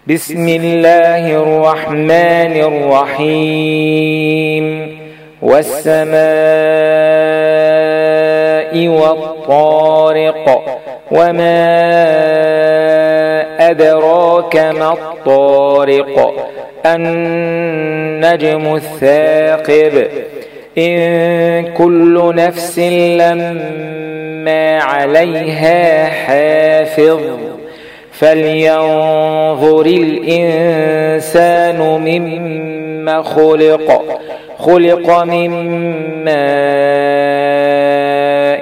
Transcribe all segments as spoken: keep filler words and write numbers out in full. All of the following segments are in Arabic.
بسم الله الرحمن الرحيم والسماء والطارق وما أدراك ما الطارق النجم الثاقب إن كل نفس لما عليها حافظ فلينظر الإنسان مما خلق خلق من ماء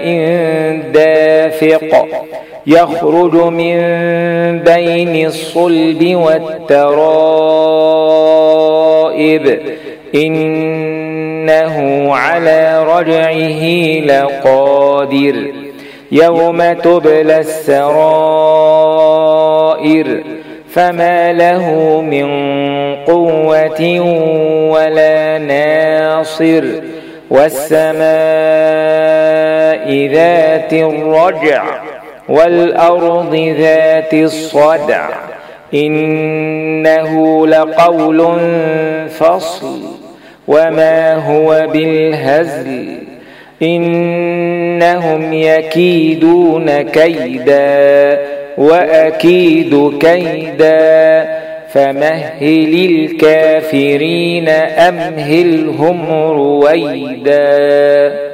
دافق يخرج من بين الصلب والترائب إنه على رجعه لقادر يوم تبلى السرائر فما له من قوة ولا ناصر والسماء ذات الرجع والأرض ذات الصدع إنه لقول فصل وما هو بالهزل إنهم يكيدون كيدا وأكيد كيدا فمهل الكافرين أمهلهم رويدا.